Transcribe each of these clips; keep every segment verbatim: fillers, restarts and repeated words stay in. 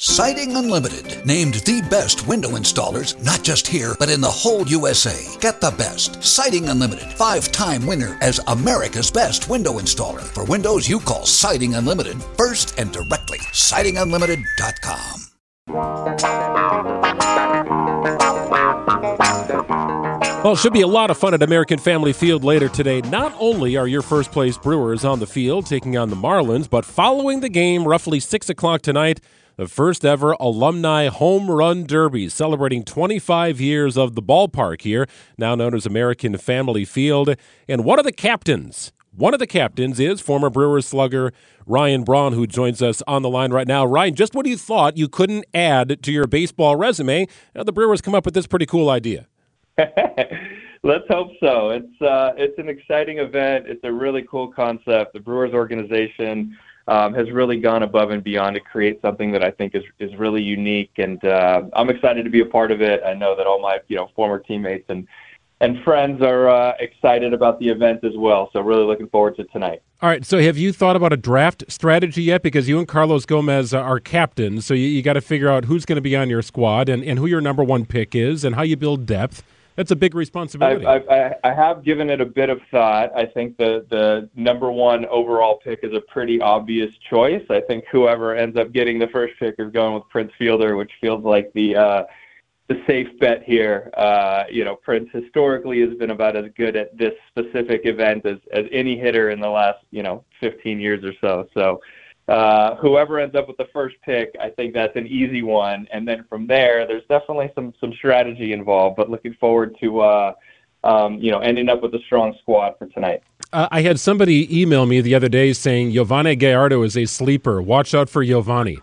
Siding Unlimited, named the best window installers, not just here, but in the whole U S A. Get the best. Siding Unlimited, five-time winner as America's best window installer. For windows you call Siding Unlimited first and directly. siding unlimited dot com. Well, it should be a lot of fun at American Family Field later today. Not only are your first-place Brewers on the field taking on the Marlins, but following the game, roughly six o'clock tonight, the first-ever Alumni Home Run Derby, celebrating twenty-five years of the ballpark here, now known as American Family Field. And one of the captains, one of the captains is former Brewers slugger Ryan Braun, who joins us on the line right now. Ryan, just what you thought you couldn't add to your baseball resume, now the Brewers come up with this pretty cool idea. Let's hope so. It's uh, it's an exciting event. It's a really cool concept. The Brewers organization um, has really gone above and beyond to create something that I think is is really unique, and uh, I'm excited to be a part of it. I know that all my you know former teammates and and friends are uh, excited about the event as well. So really looking forward to tonight. All right. So have you thought about a draft strategy yet? Because you and Carlos Gomez are captains, so you, you got to figure out who's going to be on your squad and, and who your number one pick is and how you build depth. That's a big responsibility. I, I, I have given it a bit of thought. I think the, the number one overall pick is a pretty obvious choice. I think whoever ends up getting the first pick is going with Prince Fielder, which feels like the uh, the safe bet here. Uh, you know, Prince historically has been about as good at this specific event as, as any hitter in the last, you know, fifteen years or so. So uh, whoever ends up with the first pick, I think that's an easy one. And then from there, there's definitely some some strategy involved, but looking forward to, uh, um, you know, ending up with a strong squad for tonight. Uh, I had somebody email me the other day saying Giovanni Gallardo is a sleeper. Watch out for Giovanni.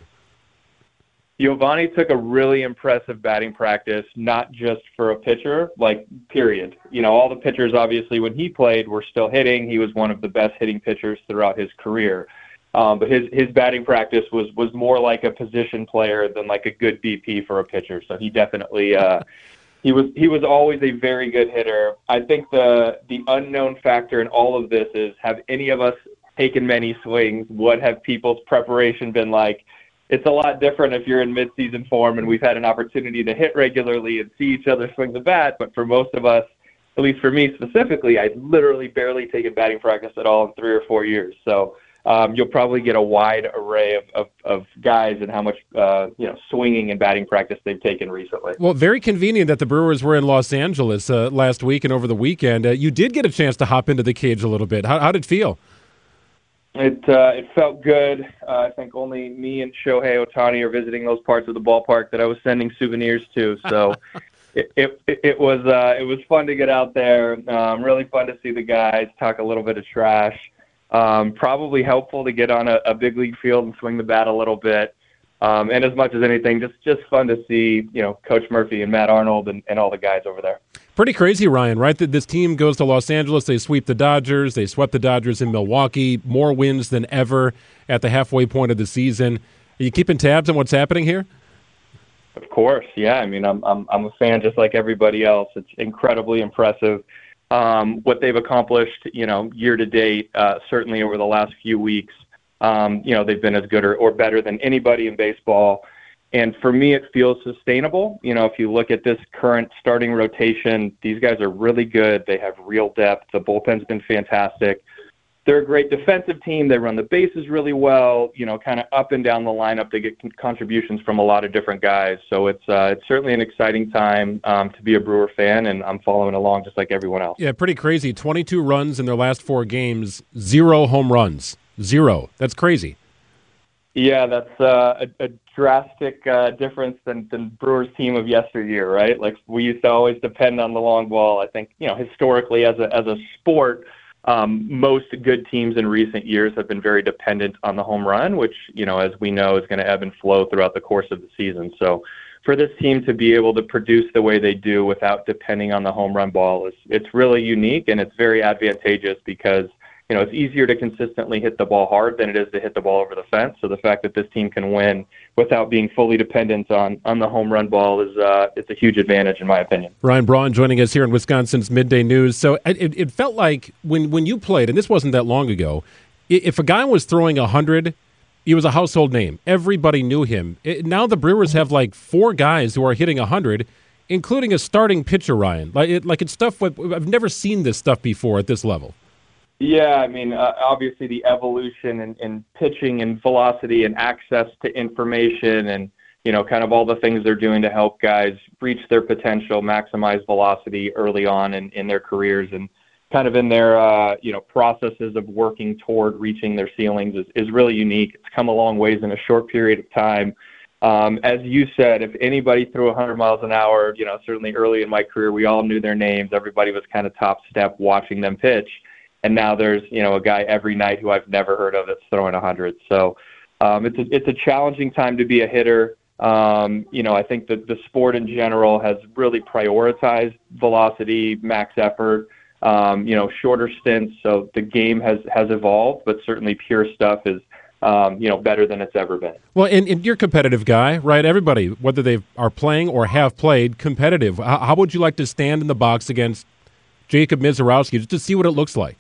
Giovanni took a really impressive batting practice, not just for a pitcher, like, period. You know, all the pitchers, obviously, when he played, were still hitting. He was one of the best hitting pitchers throughout his career. Um, but his, his batting practice was, was more like a position player than like a good B P for a pitcher. So he definitely uh, he was he was always a very good hitter. I think the the unknown factor in all of this is, have any of us taken many swings? What have people's preparation been like? It's a lot different if you're in midseason form and we've had an opportunity to hit regularly and see each other swing the bat. But for most of us, at least for me specifically, I've literally barely taken batting practice at all in three or four years. So Um, you'll probably get a wide array of, of, of guys and how much uh, you know swinging and batting practice they've taken recently. Well, very convenient that the Brewers were in Los Angeles uh, last week and over the weekend. Uh, you did get a chance to hop into the cage a little bit. How, how did it feel? It uh, it felt good. Uh, I think only me and Shohei Ohtani are visiting those parts of the ballpark that I was sending souvenirs to. So it, it it was uh, it was fun to get out there. Um, really fun to see the guys talk a little bit of trash. Um, probably helpful to get on a, a big league field and swing the bat a little bit. Um, and as much as anything, just, just fun to see, you know, Coach Murphy and Matt Arnold and, and all the guys over there. Pretty crazy, Ryan, right? That this team goes to Los Angeles, they sweep the Dodgers, they swept the Dodgers in Milwaukee, more wins than ever at the halfway point of the season. Are you keeping tabs on what's happening here? Of course, yeah. I mean, I'm I'm I'm a fan just like everybody else. It's incredibly impressive. Um, what they've accomplished, you know, year to date, uh, certainly over the last few weeks, um, you know, they've been as good or, or better than anybody in baseball. And for me, it feels sustainable. You know, if you look at this current starting rotation, these guys are really good. They have real depth. The bullpen's been fantastic. They're a great defensive team. They run the bases really well, you know, kind of up and down the lineup. They get contributions from a lot of different guys. So it's uh, it's certainly an exciting time um, to be a Brewer fan, and I'm following along just like everyone else. Yeah, pretty crazy. twenty-two runs in their last four games, zero home runs. Zero. That's crazy. Yeah, that's uh, a, a drastic uh, difference than, than Brewers' team of yesteryear, right? Like, we used to always depend on the long ball. I think, you know, historically as a as a sport, Um, most good teams in recent years have been very dependent on the home run, which, you know, as we know, is going to ebb and flow throughout the course of the season. So for this team to be able to produce the way they do without depending on the home run ball is it's really unique, and it's very advantageous because, you know, it's easier to consistently hit the ball hard than it is to hit the ball over the fence. So the fact that this team can win without being fully dependent on, on the home run ball is uh, it's a huge advantage, in my opinion. Ryan Braun joining us here in Wisconsin's Midday News. So it, it felt like when, when you played, and this wasn't that long ago, if a guy was throwing one hundred He was a household name. Everybody knew him. It, now the Brewers have like four guys who are hitting one hundred, including a starting pitcher, Ryan. Like, it, like it's stuff with, I've never seen this stuff before at this level. Yeah, I mean, uh, obviously the evolution in, in pitching and velocity and access to information and, you know, kind of all the things they're doing to help guys reach their potential, maximize velocity early on in, in their careers and kind of in their, uh, you know, processes of working toward reaching their ceilings is, is really unique. It's come a long ways in a short period of time. Um, as you said, if anybody threw one hundred miles an hour, you know, certainly early in my career, we all knew their names. Everybody was kind of top step watching them pitch. And now there's, you know, a guy every night who I've never heard of that's throwing one hundred. So um, it's, a, it's a challenging time to be a hitter. Um, you know, I think that the sport in general has really prioritized velocity, max effort, um, you know, shorter stints. So the game has, has evolved, but certainly pure stuff is, um, you know, better than it's ever been. Well, and, and you're a competitive guy, right? Everybody, whether they are playing or have played, competitive. How, how would you like to stand in the box against Jacob Misiorowski just to see what it looks like?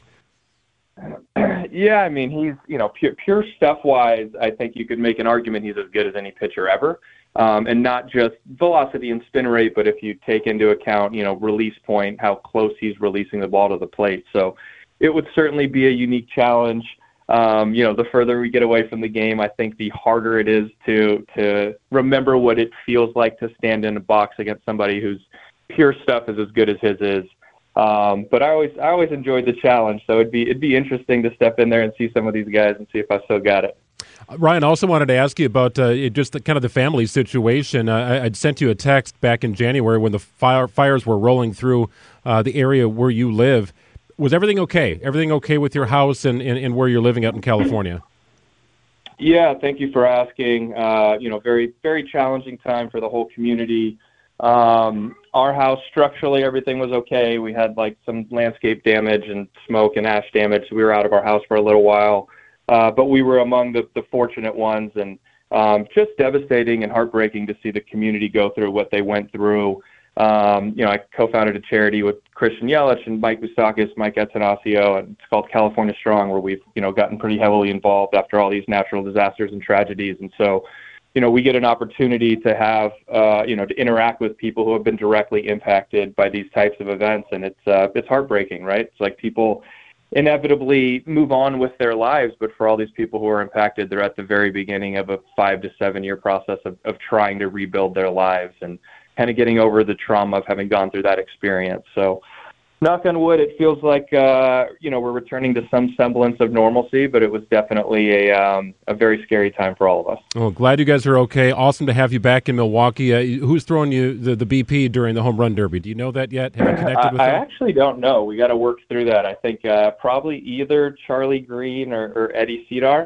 Yeah, I mean, he's, you know, pure, pure stuff-wise, I think you could make an argument he's as good as any pitcher ever. Um, and not just velocity and spin rate, but if you take into account, you know, release point, how close he's releasing the ball to the plate. So it would certainly be a unique challenge. Um, you know, the further we get away from the game, I think the harder it is to to remember what it feels like to stand in a box against somebody whose pure stuff is as good as his is. Um, but I always I always enjoyed the challenge, so it'd be it'd be interesting to step in there and see some of these guys and see if I still got it. Ryan, I also wanted to ask you about uh, just the, kind of the family situation. Uh, I, I'd sent you a text back in January when the fire, fires were rolling through uh, the area where you live. Was everything okay? Everything okay with your house and, and, and where you're living out in California? Yeah, thank you for asking. Uh, you know, very very challenging time for the whole community. Um, our house, structurally, everything was okay. We had like some landscape damage and smoke and ash damage. So we were out of our house for a little while, uh, but we were among the, the fortunate ones, and um, just devastating and heartbreaking to see the community go through what they went through. Um, you know, I co-founded a charity with Christian Yelich and Mike Moustakis, Mike Attanasio, and it's called California Strong, where we've, you know, gotten pretty heavily involved after all these natural disasters and tragedies. And so, you know, we get an opportunity to have, uh, you know, to interact with people who have been directly impacted by these types of events. And it's, uh, it's heartbreaking, right? It's like people inevitably move on with their lives, but for all these people who are impacted, they're at the very beginning of a five to seven year process of, of trying to rebuild their lives and kind of getting over the trauma of having gone through that experience. So, knock on wood, it feels like, uh, you know, we're returning to some semblance of normalcy, but it was definitely a um, a very scary time for all of us. Well, glad you guys are okay. Awesome to have you back in Milwaukee. Uh, who's throwing you the, the B P during the home run derby? Do you know that yet? Have you connected with I, them? I actually don't know. We got to work through that. I think uh, probably either Charlie Green or, or Eddie Cedar.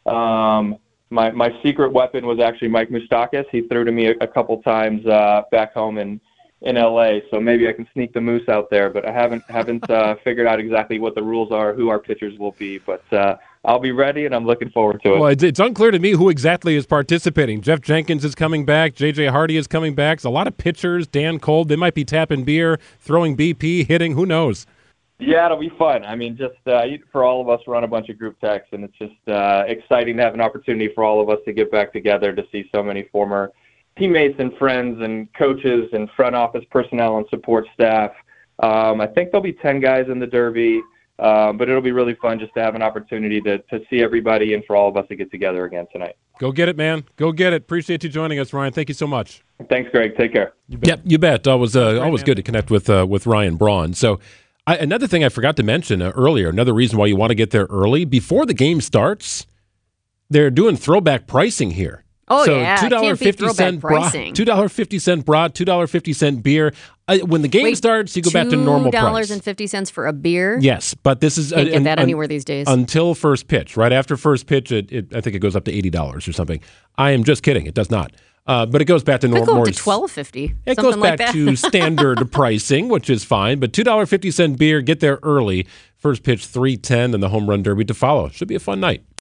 Um, my, my secret weapon was actually Mike Moustakis. He threw to me a, a couple times uh, back home in in L A, so maybe I can sneak the moose out there, but I haven't haven't uh, figured out exactly what the rules are, who our pitchers will be, but uh, I'll be ready, and I'm looking forward to it. Well, it's, it's unclear to me who exactly is participating. Jeff Jenkins is coming back. J J Hardy is coming back. It's a lot of pitchers. Dan Cole, they might be tapping beer, throwing B P, hitting. Who knows? Yeah, it'll be fun. I mean, just uh, for all of us, we're on a bunch of group texts, and it's just uh, exciting to have an opportunity for all of us to get back together to see so many former teammates and friends and coaches and front office personnel and support staff. Um, I think there'll be ten guys in the Derby, uh, but it'll be really fun just to have an opportunity to, to see everybody and for all of us to get together again tonight. Go get it, man. Go get it. Appreciate you joining us, Ryan. Thank you so much. Thanks, Greg. Take care. You bet. Yep, you bet. Always, uh, always good to connect with uh, with Ryan Braun. So I, another thing I forgot to mention uh, earlier, another reason why you want to get there early, before the game starts, they're doing throwback pricing here. Oh, so yeah. two dollars and fifty cents brat, two dollars and fifty cents brat, two dollars and fifty cents beer. Uh, when the game Wait, starts, you go back to normal price. two dollars and fifty cents for a beer? Yes, but this is... Can't uh, get un, that un, anywhere these days. Until first pitch. Right after first pitch, it, it, I think it goes up to eighty dollars or something. I am just kidding. It does not. Uh, but it goes back to normal. It could go more, up to twelve fifty. It something goes like back that. to standard pricing, which is fine. But two dollars and fifty cents beer, get there early. First pitch, three ten, and the home run derby to follow. Should be a fun night.